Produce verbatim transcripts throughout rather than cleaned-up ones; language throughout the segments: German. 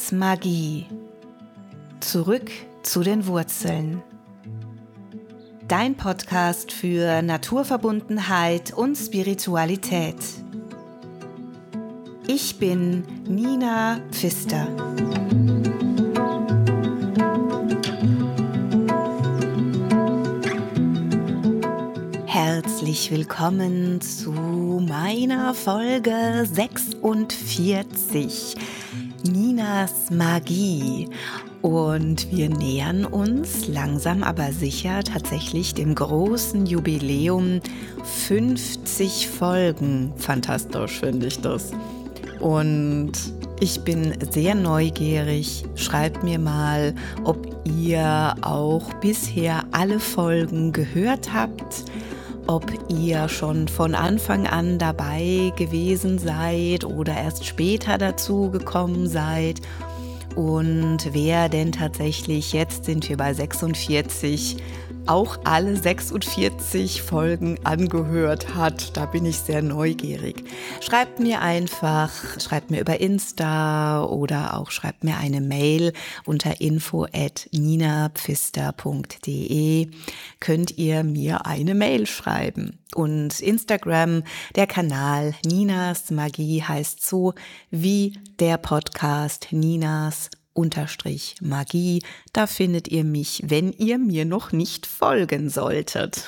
Ninas Magie. Zurück zu den Wurzeln. Dein Podcast für Naturverbundenheit und Spiritualität. Ich bin Nina Pfister. Herzlich willkommen zu meiner Folge sechsundvierzig, Ninas Magie. Und wir nähern uns langsam aber sicher tatsächlich dem großen Jubiläum fünfzig Folgen. Fantastisch finde ich das. Und ich bin sehr neugierig. Schreibt mir mal, ob ihr auch bisher alle Folgen gehört habt, ob ihr schon von Anfang an dabei gewesen seid oder erst später dazu gekommen seid. Und wer denn tatsächlich, jetzt sind wir bei sechsundvierzig, auch alle sechsundvierzig Folgen angehört hat. Da bin ich sehr neugierig. Schreibt mir einfach, schreibt mir über Insta oder auch schreibt mir eine Mail unter info at ninapfister punkt de. Könnt ihr mir eine Mail schreiben. Und Instagram, der Kanal Ninas Magie heißt so wie der Podcast Ninas Unterstrich Magie. Da findet ihr mich, wenn ihr mir noch nicht folgen solltet.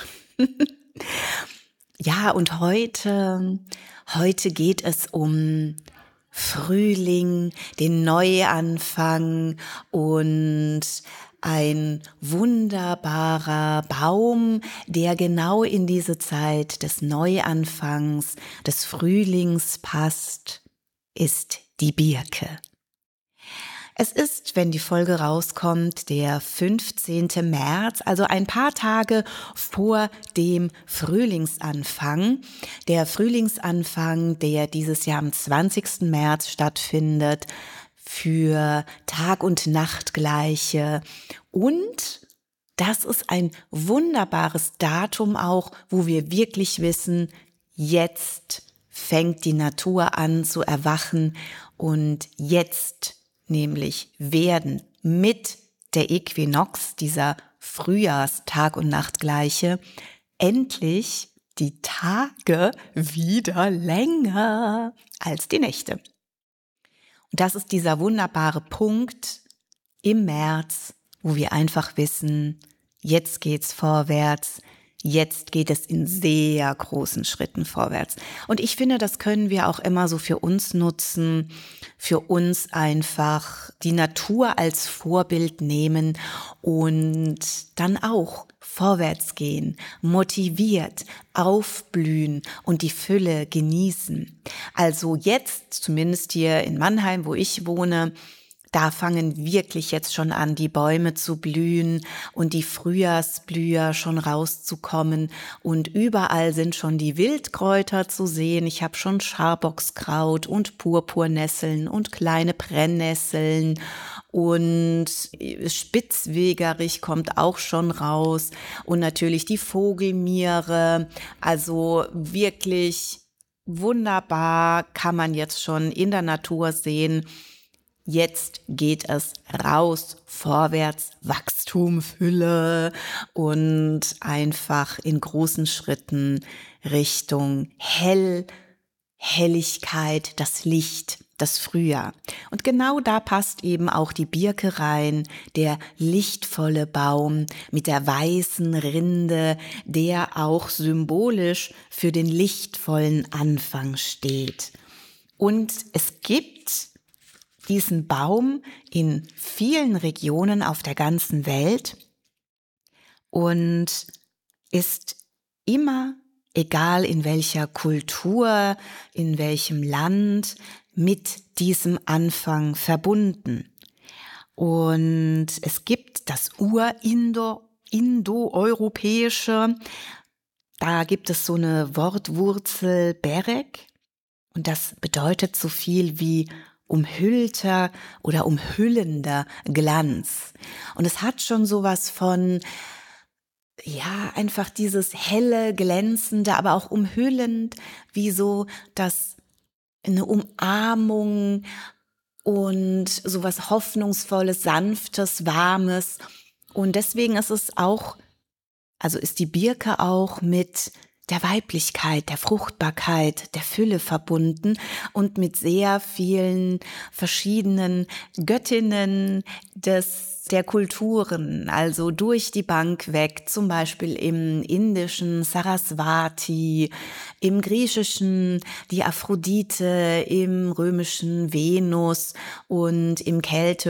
Ja, und heute, heute geht es um Frühling, den Neuanfang und ein wunderbarer Baum, der genau in diese Zeit des Neuanfangs, des Frühlings passt, ist die Birke. Es ist, wenn die Folge rauskommt, der fünfzehnte März, also ein paar Tage vor dem Frühlingsanfang. Der Frühlingsanfang, der dieses Jahr am zwanzigsten März stattfindet, für Tag- und Nachtgleiche. Und das ist ein wunderbares Datum auch, wo wir wirklich wissen, jetzt fängt die Natur an zu erwachen und jetzt nämlich werden mit der Äquinox, dieser Frühjahrstag- und Nachtgleiche, endlich die Tage wieder länger als die Nächte. Und das ist dieser wunderbare Punkt im März, wo wir einfach wissen, jetzt geht's vorwärts, jetzt geht es in sehr großen Schritten vorwärts. Und ich finde, das können wir auch immer so für uns nutzen, für uns einfach die Natur als Vorbild nehmen und dann auch vorwärts gehen, motiviert, aufblühen und die Fülle genießen. Also jetzt, zumindest hier in Mannheim, wo ich wohne, da fangen wirklich jetzt schon an, die Bäume zu blühen und die Frühjahrsblüher schon rauszukommen. Und überall sind schon die Wildkräuter zu sehen. Ich habe schon Scharbockskraut und Purpurnesseln und kleine Brennnesseln. Und Spitzwegerich kommt auch schon raus. Und natürlich die Vogelmiere. Also wirklich wunderbar kann man jetzt schon in der Natur sehen. Jetzt geht es raus, vorwärts, Wachstum, Fülle und einfach in großen Schritten Richtung Hell, Helligkeit, das Licht, das Frühjahr. Und genau da passt eben auch die Birke rein, der lichtvolle Baum mit der weißen Rinde, der auch symbolisch für den lichtvollen Anfang steht. Und es gibt diesen Baum in vielen Regionen auf der ganzen Welt und ist immer, egal in welcher Kultur, in welchem Land, mit diesem Anfang verbunden. Und es gibt das Ur-Indo-Indo-Europäische, da gibt es so eine Wortwurzel Berek und das bedeutet so viel wie umhüllter oder umhüllender Glanz. Und es hat schon sowas von, ja, einfach dieses helle, glänzende, aber auch umhüllend, wie so das eine Umarmung und sowas Hoffnungsvolles, Sanftes, Warmes. Und deswegen ist es auch, also ist die Birke auch mit der Weiblichkeit, der Fruchtbarkeit, der Fülle verbunden und mit sehr vielen verschiedenen Göttinnen des der Kulturen, also durch die Bank weg, zum Beispiel im indischen Saraswati, im griechischen die Aphrodite, im römischen Venus und im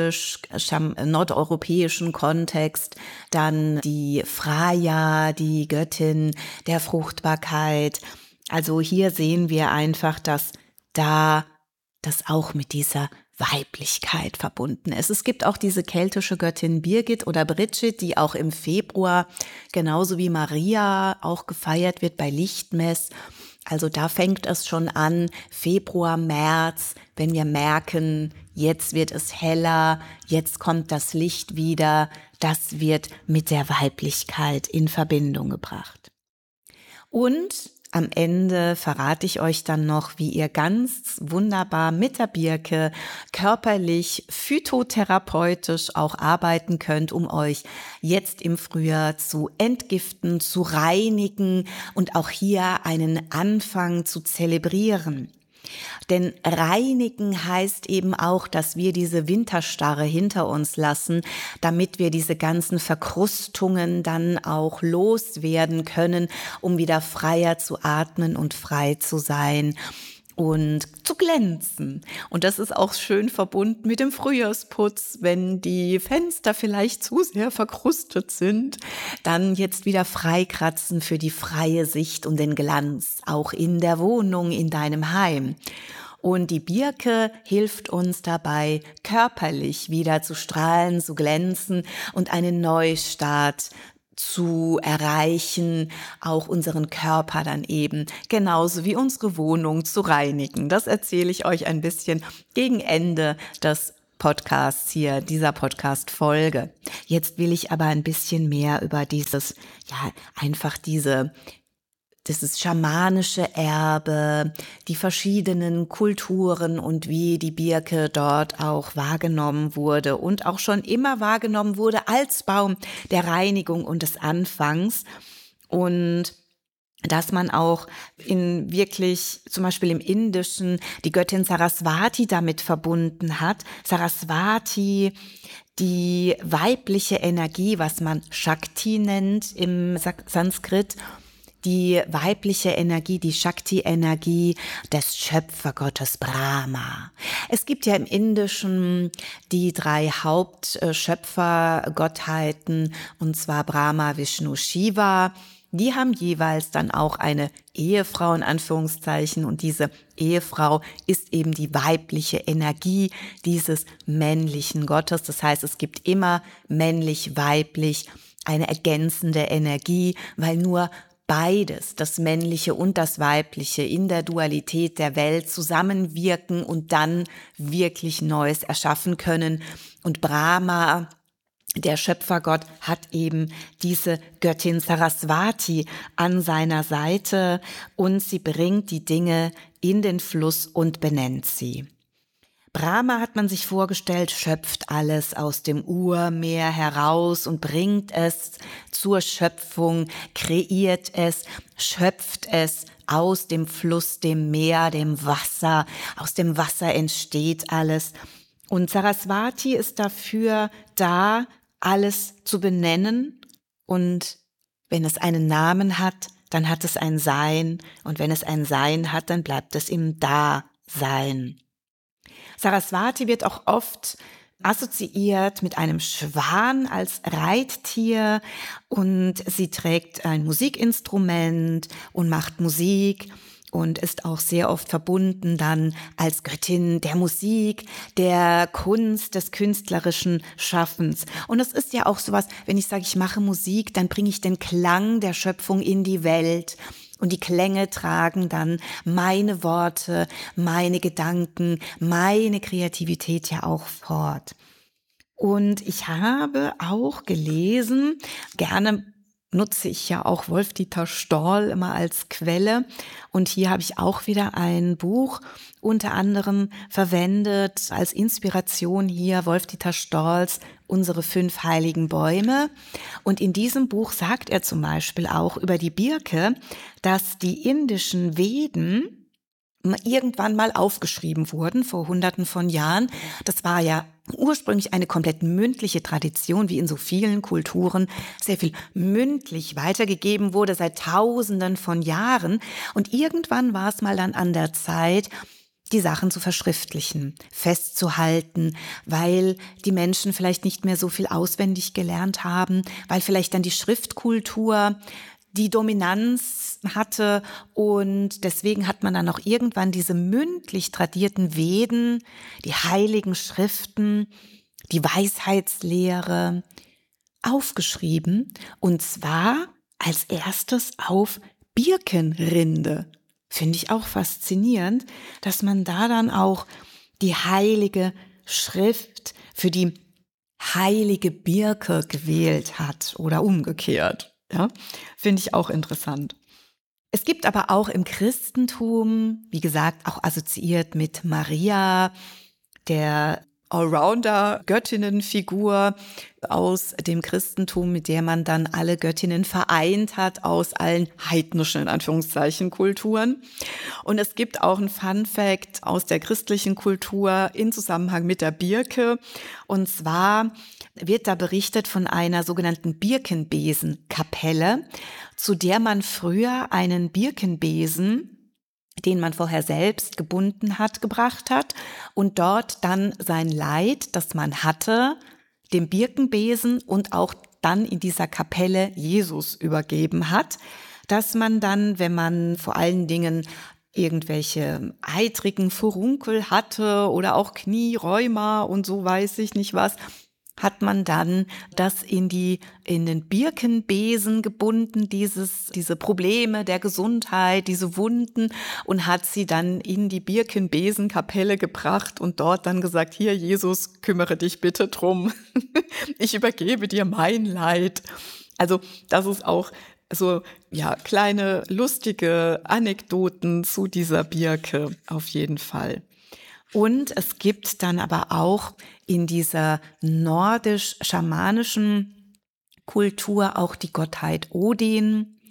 keltisch-nordeuropäischen Kontext dann die Freya, die Göttin der Fruchtbarkeit. Also hier sehen wir einfach, dass da das auch mit dieser Weiblichkeit verbunden ist. Es gibt auch diese keltische Göttin Birgit oder Bridget, die auch im Februar genauso wie Maria auch gefeiert wird bei Lichtmess. Also da fängt es schon an, Februar, März, wenn wir merken, jetzt wird es heller, jetzt kommt das Licht wieder, das wird mit der Weiblichkeit in Verbindung gebracht. Und am Ende verrate ich euch dann noch, wie ihr ganz wunderbar mit der Birke körperlich, phytotherapeutisch auch arbeiten könnt, um euch jetzt im Frühjahr zu entgiften, zu reinigen und auch hier einen Anfang zu zelebrieren. Denn reinigen heißt eben auch, dass wir diese Winterstarre hinter uns lassen, damit wir diese ganzen Verkrustungen dann auch loswerden können, um wieder freier zu atmen und frei zu sein und zu glänzen. Und das ist auch schön verbunden mit dem Frühjahrsputz, wenn die Fenster vielleicht zu sehr verkrustet sind, dann jetzt wieder freikratzen für die freie Sicht und den Glanz, auch in der Wohnung, in deinem Heim. Und die Birke hilft uns dabei, körperlich wieder zu strahlen, zu glänzen und einen Neustart zu erreichen, auch unseren Körper dann eben, genauso wie unsere Wohnung zu reinigen. Das erzähle ich euch ein bisschen gegen Ende des Podcasts hier, dieser Podcast-Folge. Jetzt will ich aber ein bisschen mehr über dieses, ja, einfach diese dieses schamanische Erbe, die verschiedenen Kulturen und wie die Birke dort auch wahrgenommen wurde und auch schon immer wahrgenommen wurde als Baum der Reinigung und des Anfangs. Und dass man auch in wirklich, zum Beispiel im Indischen, die Göttin Saraswati damit verbunden hat. Saraswati, die weibliche Energie, was man Shakti nennt im Sanskrit, die weibliche Energie, die Shakti-Energie des Schöpfergottes Brahma. Es gibt ja im Indischen die drei Hauptschöpfergottheiten, und zwar Brahma, Vishnu, Shiva. Die haben jeweils dann auch eine Ehefrau in Anführungszeichen, und diese Ehefrau ist eben die weibliche Energie dieses männlichen Gottes. Das heißt, es gibt immer männlich-weiblich eine ergänzende Energie, weil nur beides, das Männliche und das Weibliche, in der Dualität der Welt zusammenwirken und dann wirklich Neues erschaffen können. Und Brahma, der Schöpfergott, hat eben diese Göttin Saraswati an seiner Seite und sie bringt die Dinge in den Fluss und benennt sie. Brahma, hat man sich vorgestellt, schöpft alles aus dem Urmeer heraus und bringt es zur Schöpfung, kreiert es, schöpft es aus dem Fluss, dem Meer, dem Wasser. Aus dem Wasser entsteht alles. Und Saraswati ist dafür da, alles zu benennen. Und wenn es einen Namen hat, dann hat es ein Sein. Und wenn es ein Sein hat, dann bleibt es im Dasein. Saraswati wird auch oft assoziiert mit einem Schwan als Reittier und sie trägt ein Musikinstrument und macht Musik und ist auch sehr oft verbunden dann als Göttin der Musik, der Kunst, des künstlerischen Schaffens. Und es ist ja auch sowas, wenn ich sage, ich mache Musik, dann bringe ich den Klang der Schöpfung in die Welt. Und die Klänge tragen dann meine Worte, meine Gedanken, meine Kreativität ja auch fort. Und ich habe auch gelesen, gerne nutze ich ja auch Wolf-Dieter Stoll immer als Quelle. Und hier habe ich auch wieder ein Buch unter anderem verwendet als Inspiration hier Wolf-Dieter Stolls Unsere fünf heiligen Bäume. Und in diesem Buch sagt er zum Beispiel auch über die Birke, dass die indischen Veden irgendwann mal aufgeschrieben wurden, vor Hunderten von Jahren. Das war ja ursprünglich eine komplett mündliche Tradition, wie in so vielen Kulturen sehr viel mündlich weitergegeben wurde, seit Tausenden von Jahren. Und irgendwann war es mal dann an der Zeit, die Sachen zu verschriftlichen, festzuhalten, weil die Menschen vielleicht nicht mehr so viel auswendig gelernt haben, weil vielleicht dann die Schriftkultur die Dominanz hatte und deswegen hat man dann auch irgendwann diese mündlich tradierten Veden, die heiligen Schriften, die Weisheitslehre aufgeschrieben und zwar als erstes auf Birkenrinde. Finde ich auch faszinierend, dass man da dann auch die heilige Schrift für die heilige Birke gewählt hat oder umgekehrt. Ja, finde ich auch interessant. Es gibt aber auch im Christentum, wie gesagt, auch assoziiert mit Maria, der Allrounder-Göttinnenfigur aus dem Christentum, mit der man dann alle Göttinnen vereint hat aus allen heidnischen, in Anführungszeichen, Kulturen. Und es gibt auch ein Fun-Fact aus der christlichen Kultur in Zusammenhang mit der Birke. Und zwar wird da berichtet von einer sogenannten Birkenbesenkapelle, zu der man früher einen Birkenbesen, den man vorher selbst gebunden hat, gebracht hat und dort dann sein Leid, das man hatte, dem Birkenbesen und auch dann in dieser Kapelle Jesus übergeben hat, dass man dann, wenn man vor allen Dingen irgendwelche eitrigen Furunkel hatte oder auch Kniereuma und so weiß ich nicht was, hat man dann das in die, in den Birkenbesen gebunden, dieses, diese Probleme der Gesundheit, diese Wunden und hat sie dann in die Birkenbesenkapelle gebracht und dort dann gesagt, hier Jesus, kümmere dich bitte drum. Ich übergebe dir mein Leid. Also, das ist auch so, ja, kleine lustige Anekdoten zu dieser Birke auf jeden Fall. Und es gibt dann aber auch in dieser nordisch-schamanischen Kultur auch die Gottheit Odin.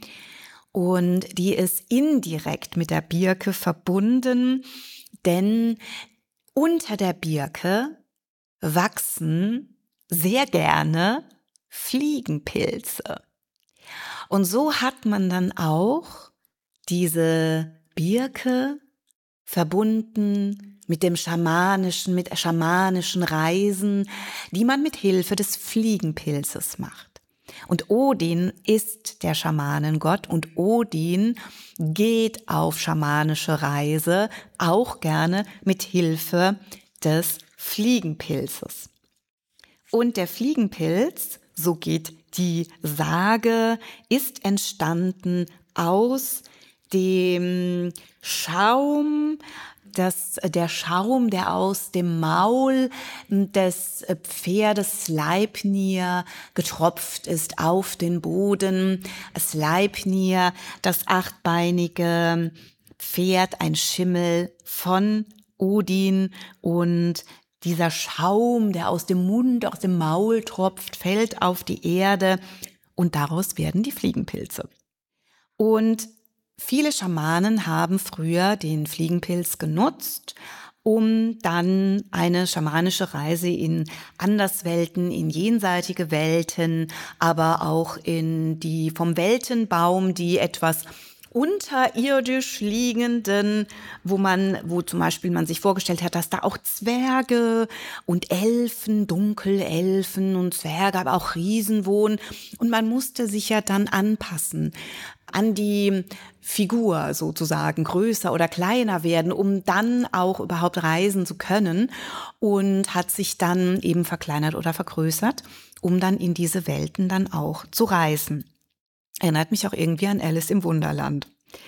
Und die ist indirekt mit der Birke verbunden, denn unter der Birke wachsen sehr gerne Fliegenpilze. Und so hat man dann auch diese Birke verbunden mit dem schamanischen, mit schamanischen Reisen, die man mit Hilfe des Fliegenpilzes macht. Und Odin ist der Schamanengott und Odin geht auf schamanische Reise auch gerne mit Hilfe des Fliegenpilzes. Und der Fliegenpilz, so geht die Sage, ist entstanden aus dem Schaum, Das, der Schaum, der aus dem Maul des Pferdes Sleipnir getropft ist auf den Boden. Sleipnir, das achtbeinige Pferd, ein Schimmel von Odin und dieser Schaum, der aus dem Mund, aus dem Maul tropft, fällt auf die Erde und daraus werden die Fliegenpilze. Und viele Schamanen haben früher den Fliegenpilz genutzt, um dann eine schamanische Reise in Anderswelten, in jenseitige Welten, aber auch in die vom Weltenbaum, die etwas unterirdisch liegenden, wo man, wo zum Beispiel man sich vorgestellt hat, dass da auch Zwerge und Elfen, Dunkelelfen und Zwerge, aber auch Riesen wohnen. Und man musste sich ja dann anpassen an die Figur sozusagen, größer oder kleiner werden, um dann auch überhaupt reisen zu können und hat sich dann eben verkleinert oder vergrößert, um dann in diese Welten dann auch zu reisen. Erinnert mich auch irgendwie an Alice im Wunderland.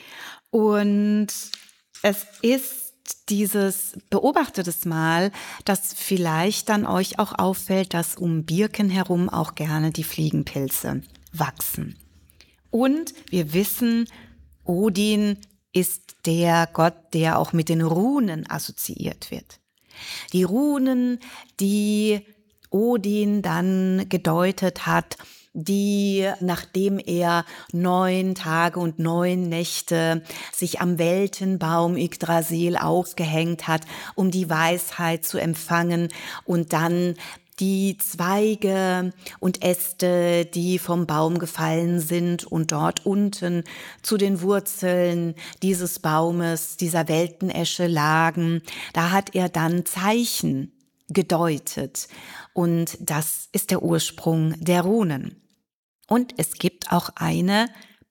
Und es ist dieses, beobachtet es mal, dass vielleicht dann euch auch auffällt, dass um Birken herum auch gerne die Fliegenpilze wachsen. Und wir wissen, Odin ist der Gott, der auch mit den Runen assoziiert wird. Die Runen, die Odin dann gedeutet hat, die, nachdem er neun Tage und neun Nächte sich am Weltenbaum Yggdrasil aufgehängt hat, um die Weisheit zu empfangen und dann die Zweige und Äste, die vom Baum gefallen sind und dort unten zu den Wurzeln dieses Baumes, dieser Weltenesche lagen, da hat er dann Zeichen gedeutet. Und das ist der Ursprung der Runen. Und es gibt auch eine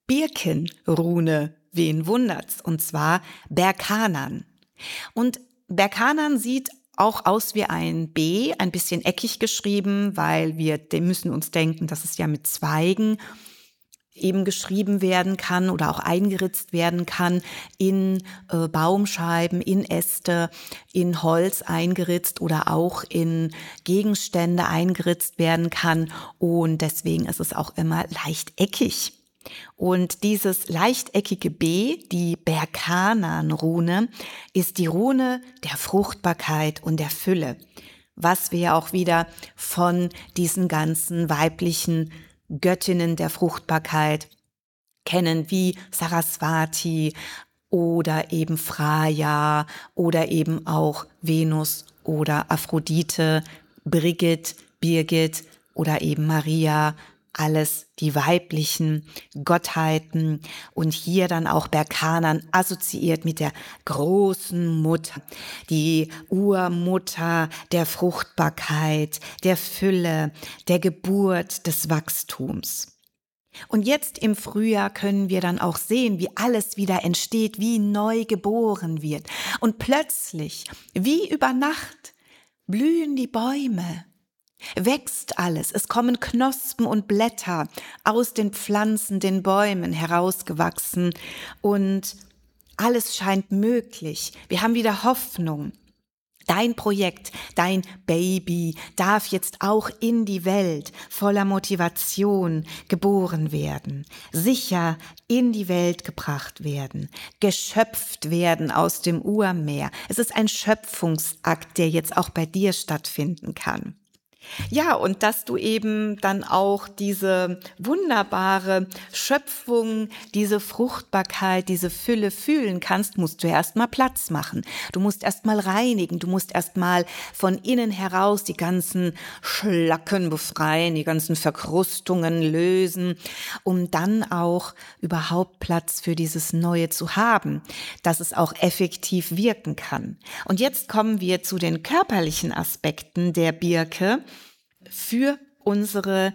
Birkenrune, wen wundert's, und zwar Berkanan. Und Berkanan sieht auch aus wie ein B, ein bisschen eckig geschrieben, weil wir dem müssen uns denken, dass es ja mit Zweigen eben geschrieben werden kann oder auch eingeritzt werden kann in äh, Baumscheiben, in Äste, in Holz eingeritzt oder auch in Gegenstände eingeritzt werden kann. Und deswegen ist es auch immer leicht eckig. Und dieses lechteckige B, die Berkanan-Rune, ist die Rune der Fruchtbarkeit und der Fülle, was wir ja auch wieder von diesen ganzen weiblichen Göttinnen der Fruchtbarkeit kennen, wie Saraswati oder eben Freya oder eben auch Venus oder Aphrodite, Brigit, Birgit oder eben Maria, alles die weiblichen Gottheiten und hier dann auch Berkanan assoziiert mit der großen Mutter, die Urmutter der Fruchtbarkeit, der Fülle, der Geburt, des Wachstums. Und jetzt im Frühjahr können wir dann auch sehen, wie alles wieder entsteht, wie neu geboren wird. Und plötzlich, wie über Nacht, blühen die Bäume. Wächst alles, es kommen Knospen und Blätter aus den Pflanzen, den Bäumen herausgewachsen und alles scheint möglich. Wir haben wieder Hoffnung. Dein Projekt, dein Baby darf jetzt auch in die Welt voller Motivation geboren werden, sicher in die Welt gebracht werden, geschöpft werden aus dem Urmeer. Es ist ein Schöpfungsakt, der jetzt auch bei dir stattfinden kann. Ja, und dass du eben dann auch diese wunderbare Schöpfung, diese Fruchtbarkeit, diese Fülle fühlen kannst, musst du erstmal Platz machen. Du musst erstmal reinigen, du musst erstmal von innen heraus die ganzen Schlacken befreien, die ganzen Verkrustungen lösen, um dann auch überhaupt Platz für dieses Neue zu haben, dass es auch effektiv wirken kann. Und jetzt kommen wir zu den körperlichen Aspekten der Birke für unsere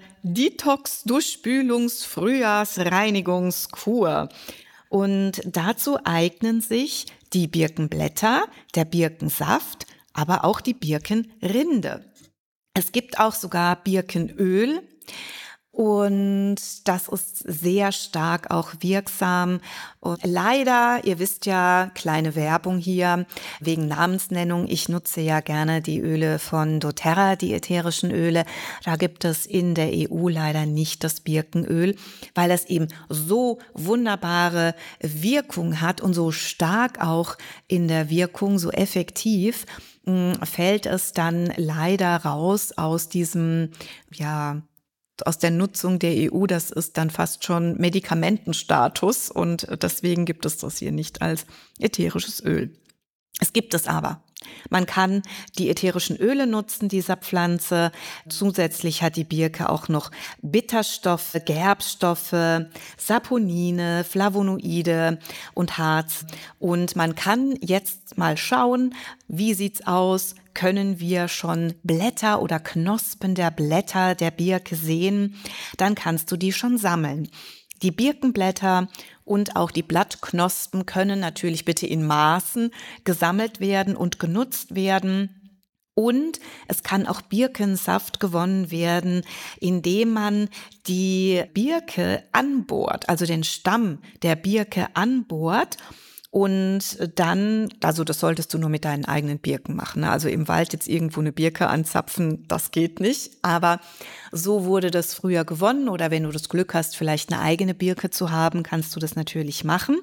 Detox-Durchspülungs-Frühjahrsreinigungskur. Und dazu eignen sich die Birkenblätter, der Birkensaft, aber auch die Birkenrinde. Es gibt auch sogar Birkenöl. Und das ist sehr stark auch wirksam. Und leider, ihr wisst ja, kleine Werbung hier, wegen Namensnennung, ich nutze ja gerne die Öle von doTERRA, die ätherischen Öle. Da gibt es in der E U leider nicht das Birkenöl, weil es eben so wunderbare Wirkung hat und so stark auch in der Wirkung, so effektiv, fällt es dann leider raus aus diesem, ja, aus der Nutzung der E U, das ist dann fast schon Medikamentenstatus und deswegen gibt es das hier nicht als ätherisches Öl. Es gibt es aber. Man kann die ätherischen Öle nutzen dieser Pflanze. Zusätzlich hat die Birke auch noch Bitterstoffe, Gerbstoffe, Saponine, Flavonoide und Harz. Und man kann jetzt mal schauen, wie sieht's aus? Können wir schon Blätter oder Knospen der Blätter der Birke sehen? Dann kannst du die schon sammeln. Die Birkenblätter und auch die Blattknospen können natürlich bitte in Maßen gesammelt werden und genutzt werden. Und es kann auch Birkensaft gewonnen werden, indem man die Birke anbohrt, also den Stamm der Birke anbohrt Und dann, also das solltest du nur mit deinen eigenen Birken machen, ne? Also im Wald jetzt irgendwo eine Birke anzapfen, das geht nicht. Aber so wurde das früher gewonnen. Oder wenn du das Glück hast, vielleicht eine eigene Birke zu haben, kannst du das natürlich machen.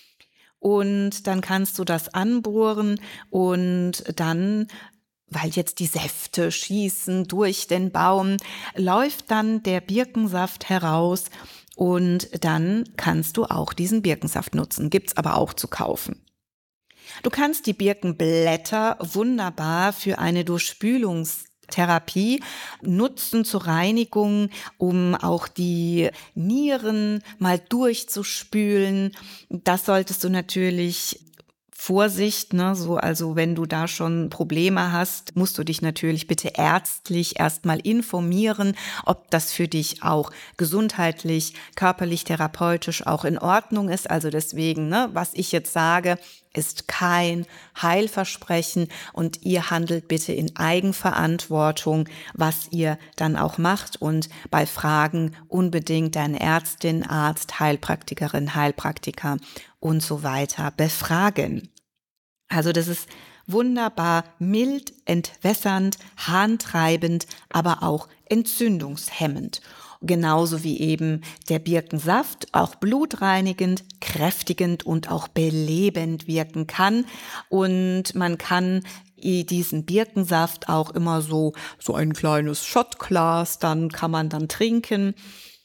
Und dann kannst du das anbohren und dann, weil jetzt die Säfte schießen durch den Baum, läuft dann der Birkensaft heraus. Und dann kannst du auch diesen Birkensaft nutzen, gibt's aber auch zu kaufen. Du kannst die Birkenblätter wunderbar für eine Durchspülungstherapie nutzen zur Reinigung, um auch die Nieren mal durchzuspülen. Das solltest du natürlich Vorsicht, ne, so, also wenn du da schon Probleme hast, musst du dich natürlich bitte ärztlich erstmal informieren, ob das für dich auch gesundheitlich, körperlich, therapeutisch auch in Ordnung ist. Also deswegen, ne, was ich jetzt sage, ist kein Heilversprechen und ihr handelt bitte in Eigenverantwortung, was ihr dann auch macht und bei Fragen unbedingt deine Ärztin, Arzt, Heilpraktikerin, Heilpraktiker und so weiter befragen. Also das ist wunderbar mild, entwässernd, harntreibend, aber auch entzündungshemmend. Genauso wie eben der Birkensaft auch blutreinigend, kräftigend und auch belebend wirken kann. Und man kann diesen Birkensaft auch immer so, so ein kleines Shotglas, dann kann man dann trinken.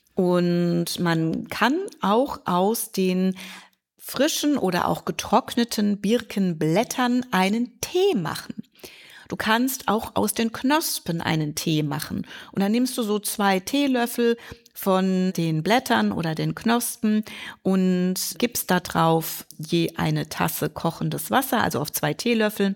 Und man kann auch aus den frischen oder auch getrockneten Birkenblättern einen Tee machen. Du kannst auch aus den Knospen einen Tee machen. Und dann nimmst du so zwei Teelöffel von den Blättern oder den Knospen und gibst da drauf je eine Tasse kochendes Wasser, also auf zwei Teelöffel.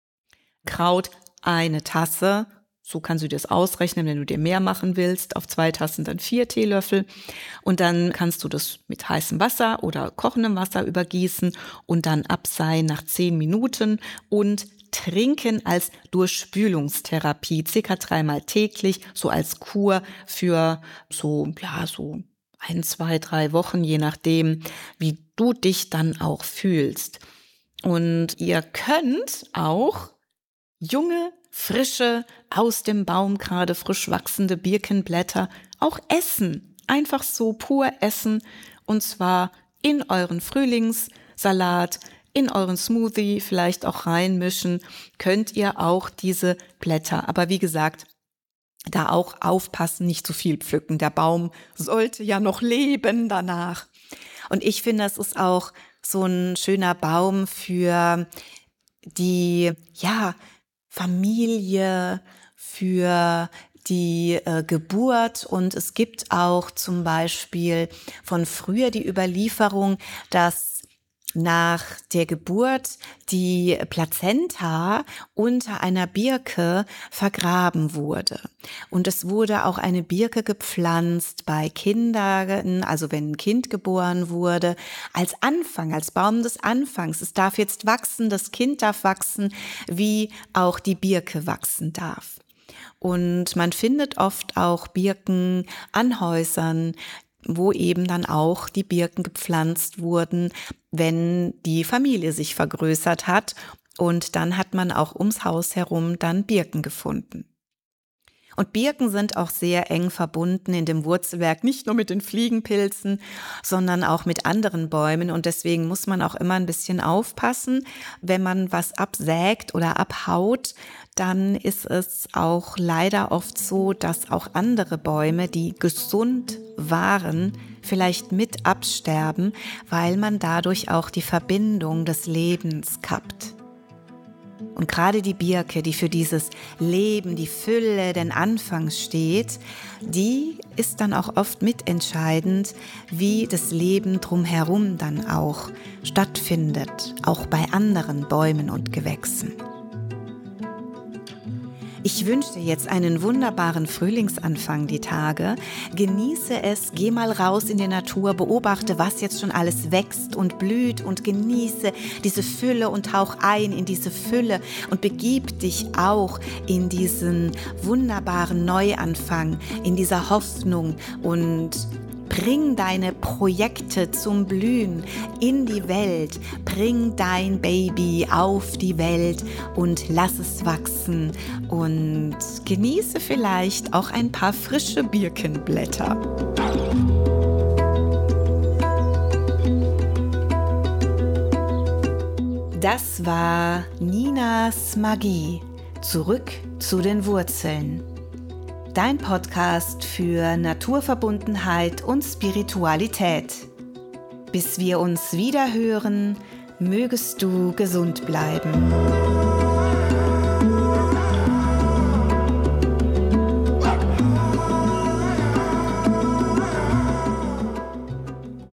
Kraut eine Tasse. So kannst du das ausrechnen, wenn du dir mehr machen willst. Auf zwei Tassen dann vier Teelöffel. Und dann kannst du das mit heißem Wasser oder kochendem Wasser übergießen und dann abseihen nach zehn Minuten und trinken als Durchspülungstherapie, circa dreimal täglich, so als Kur für so, ja, so ein, zwei, drei Wochen, je nachdem, wie du dich dann auch fühlst. Und ihr könnt auch junge, frische, aus dem Baum gerade frisch wachsende Birkenblätter auch essen. Einfach so pur essen. Und zwar in euren Frühlingssalat, in euren Smoothie vielleicht auch reinmischen. Könnt ihr auch diese Blätter. Aber wie gesagt, da auch aufpassen, nicht zu viel pflücken. Der Baum sollte ja noch leben danach. Und ich finde, das ist auch so ein schöner Baum für die, ja, Familie, für die äh, Geburt. Und es gibt auch zum Beispiel von früher die Überlieferung, dass nach der Geburt die Plazenta unter einer Birke vergraben wurde. Und es wurde auch eine Birke gepflanzt bei Kindern, also wenn ein Kind geboren wurde, als Anfang, als Baum des Anfangs. Es darf jetzt wachsen, das Kind darf wachsen, wie auch die Birke wachsen darf. Und man findet oft auch Birken an Häusern, wo eben dann auch die Birken gepflanzt wurden, wenn die Familie sich vergrößert hat. Und dann hat man auch ums Haus herum dann Birken gefunden. Und Birken sind auch sehr eng verbunden in dem Wurzelwerk, nicht nur mit den Fliegenpilzen, sondern auch mit anderen Bäumen. Und deswegen muss man auch immer ein bisschen aufpassen, wenn man was absägt oder abhaut, dann ist es auch leider oft so, dass auch andere Bäume, die gesund waren, vielleicht mit absterben, weil man dadurch auch die Verbindung des Lebens kappt. Und gerade die Birke, die für dieses Leben, die Fülle, den Anfang steht, die ist dann auch oft mitentscheidend, wie das Leben drumherum dann auch stattfindet, auch bei anderen Bäumen und Gewächsen. Ich wünsche dir jetzt einen wunderbaren Frühlingsanfang, die Tage. Genieße es, geh mal raus in die Natur, beobachte, was jetzt schon alles wächst und blüht und genieße diese Fülle und tauch ein in diese Fülle und begib dich auch in diesen wunderbaren Neuanfang, in dieser Hoffnung und Bring deine Projekte zum Blühen in die Welt. Bring dein Baby auf die Welt und lass es wachsen und genieße vielleicht auch ein paar frische Birkenblätter. Das war Ninas Magie. Zurück zu den Wurzeln. Dein Podcast für Naturverbundenheit und Spiritualität. Bis wir uns wieder hören, mögest du gesund bleiben.